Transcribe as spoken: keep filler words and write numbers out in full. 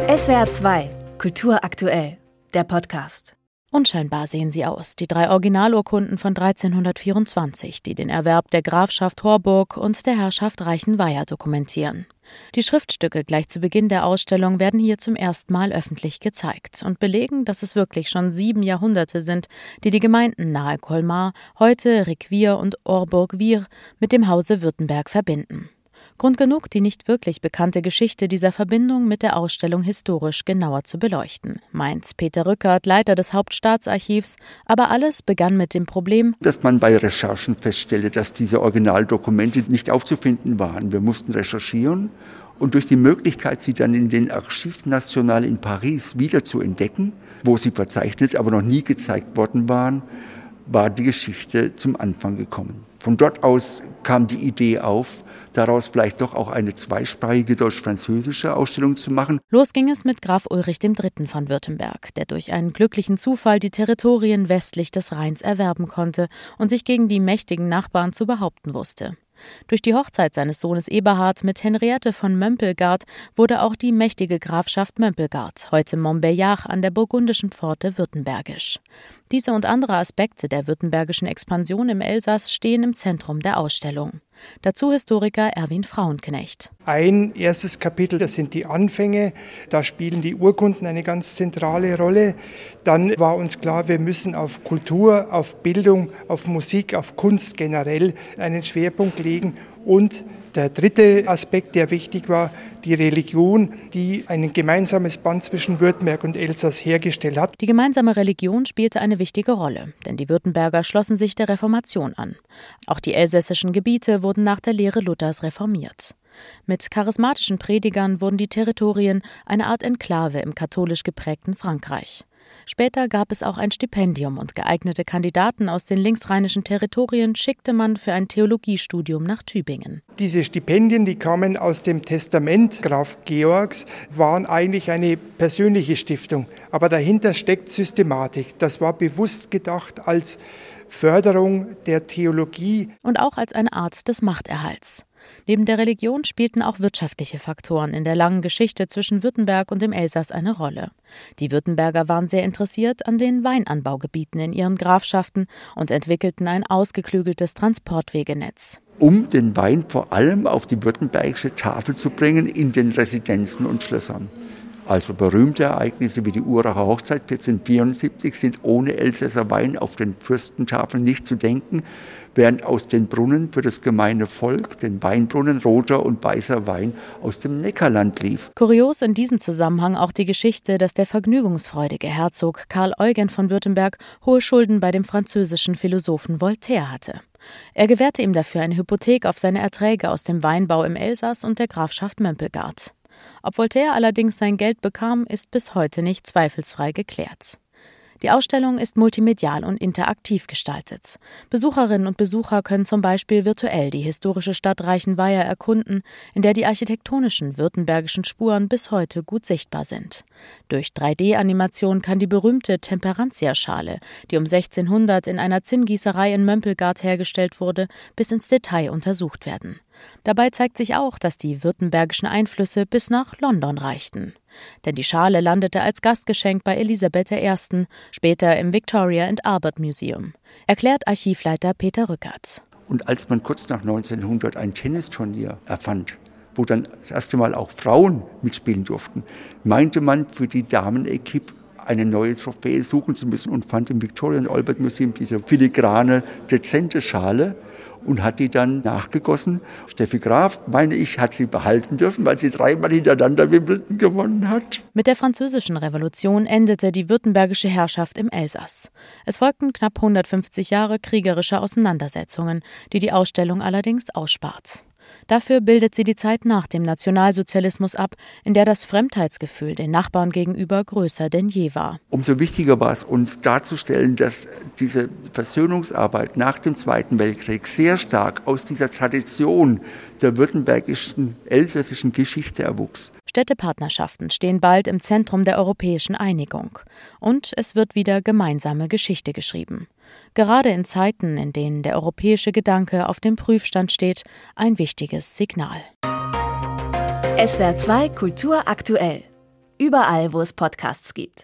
S W R zwei, Kultur aktuell, der Podcast. Unscheinbar sehen sie aus, die drei Originalurkunden von dreizehnhundertvierundzwanzig, die den Erwerb der Grafschaft Horburg und der Herrschaft Reichenweiher dokumentieren. Die Schriftstücke gleich zu Beginn der Ausstellung werden hier zum ersten Mal öffentlich gezeigt und belegen, dass es wirklich schon sieben Jahrhunderte sind, die die Gemeinden nahe Colmar, heute Recquir und Orburg-Wihr, mit dem Hause Württemberg verbinden. Grund genug, die nicht wirklich bekannte Geschichte dieser Verbindung mit der Ausstellung historisch genauer zu beleuchten, meint Peter Rückert, Leiter des Hauptstaatsarchivs. Aber alles begann mit dem Problem, dass man bei Recherchen feststellte, dass diese Originaldokumente nicht aufzufinden waren. Wir mussten recherchieren und durch die Möglichkeit, sie dann in den Archives Nationaux in Paris wieder zu entdecken, wo sie verzeichnet, aber noch nie gezeigt worden waren, war die Geschichte zum Anfang gekommen. Von dort aus kam die Idee auf, daraus vielleicht doch auch eine zweisprachige deutsch-französische Ausstellung zu machen. Los ging es mit Graf Ulrich der Dritte von Württemberg, der durch einen glücklichen Zufall die Territorien westlich des Rheins erwerben konnte und sich gegen die mächtigen Nachbarn zu behaupten wusste. Durch die Hochzeit seines Sohnes Eberhard mit Henriette von Mömpelgard wurde auch die mächtige Grafschaft Mömpelgard, heute Montbéliard, an der burgundischen Pforte württembergisch. Diese und andere Aspekte der württembergischen Expansion im Elsass stehen im Zentrum der Ausstellung. Dazu Historiker Erwin Frauenknecht. Ein erstes Kapitel, das sind die Anfänge. Da spielen die Urkunden eine ganz zentrale Rolle. Dann war uns klar, wir müssen auf Kultur, auf Bildung, auf Musik, auf Kunst generell einen Schwerpunkt legen. Und der dritte Aspekt, der wichtig war, die Religion, die ein gemeinsames Band zwischen Württemberg und Elsass hergestellt hat. Die gemeinsame Religion spielte eine wichtige Rolle, denn die Württemberger schlossen sich der Reformation an. Auch die elsässischen Gebiete wurden nach der Lehre Luthers reformiert. Mit charismatischen Predigern wurden die Territorien eine Art Enklave im katholisch geprägten Frankreich. Später gab es auch ein Stipendium und geeignete Kandidaten aus den linksrheinischen Territorien schickte man für ein Theologiestudium nach Tübingen. Diese Stipendien, die kamen aus dem Testament Graf Georgs, waren eigentlich eine persönliche Stiftung. Aber dahinter steckt Systematik. Das war bewusst gedacht als Förderung der Theologie. Und auch als eine Art des Machterhalts. Neben der Religion spielten auch wirtschaftliche Faktoren in der langen Geschichte zwischen Württemberg und dem Elsass eine Rolle. Die Württemberger waren sehr interessiert an den Weinanbaugebieten in ihren Grafschaften und entwickelten ein ausgeklügeltes Transportwegenetz. Um den Wein vor allem auf die württembergische Tafel zu bringen in den Residenzen und Schlössern. Also berühmte Ereignisse wie die Uracher Hochzeit vierzehnhundertvierundsiebzig sind ohne Elsässer Wein auf den Fürstentafeln nicht zu denken, während aus den Brunnen für das gemeine Volk, den Weinbrunnen, roter und weißer Wein aus dem Neckarland lief. Kurios in diesem Zusammenhang auch die Geschichte, dass der vergnügungsfreudige Herzog Karl Eugen von Württemberg hohe Schulden bei dem französischen Philosophen Voltaire hatte. Er gewährte ihm dafür eine Hypothek auf seine Erträge aus dem Weinbau im Elsass und der Grafschaft Mömpelgard. Ob Voltaire allerdings sein Geld bekam, ist bis heute nicht zweifelsfrei geklärt. Die Ausstellung ist multimedial und interaktiv gestaltet. Besucherinnen und Besucher können zum Beispiel virtuell die historische Stadt Reichenweiher erkunden, in der die architektonischen württembergischen Spuren bis heute gut sichtbar sind. Durch drei D Animation kann die berühmte Temperantia-Schale, die um sechzehnhundert in einer Zinngießerei in Mömpelgard hergestellt wurde, bis ins Detail untersucht werden. Dabei zeigt sich auch, dass die württembergischen Einflüsse bis nach London reichten. Denn die Schale landete als Gastgeschenk bei Elisabeth der Ersten, später im Victoria and Albert Museum, erklärt Archivleiter Peter Rückert. Und als man kurz nach neunzehnhundert ein Tennisturnier erfand, wo dann das erste Mal auch Frauen mitspielen durften, meinte man für die Damen-Equipe eine neue Trophäe suchen zu müssen und fand im Victoria and Albert Museum diese filigrane, dezente Schale und hat die dann nachgegossen. Steffi Graf, meine ich, hat sie behalten dürfen, weil sie dreimal hintereinander Wimbledon gewonnen hat. Mit der Französischen Revolution endete die württembergische Herrschaft im Elsass. Es folgten knapp hundertfünfzig Jahre kriegerischer Auseinandersetzungen, die die Ausstellung allerdings ausspart. Dafür bildet sie die Zeit nach dem Nationalsozialismus ab, in der das Fremdheitsgefühl den Nachbarn gegenüber größer denn je war. Umso wichtiger war es uns darzustellen, dass diese Versöhnungsarbeit nach dem Zweiten Weltkrieg sehr stark aus dieser Tradition der württembergischen, elsässischen Geschichte erwuchs. Städtepartnerschaften stehen bald im Zentrum der europäischen Einigung. Und es wird wieder gemeinsame Geschichte geschrieben. Gerade in Zeiten, in denen der europäische Gedanke auf dem Prüfstand steht, ein wichtiges Signal. S W R zwei Kultur aktuell. überall, wo es Podcasts gibt.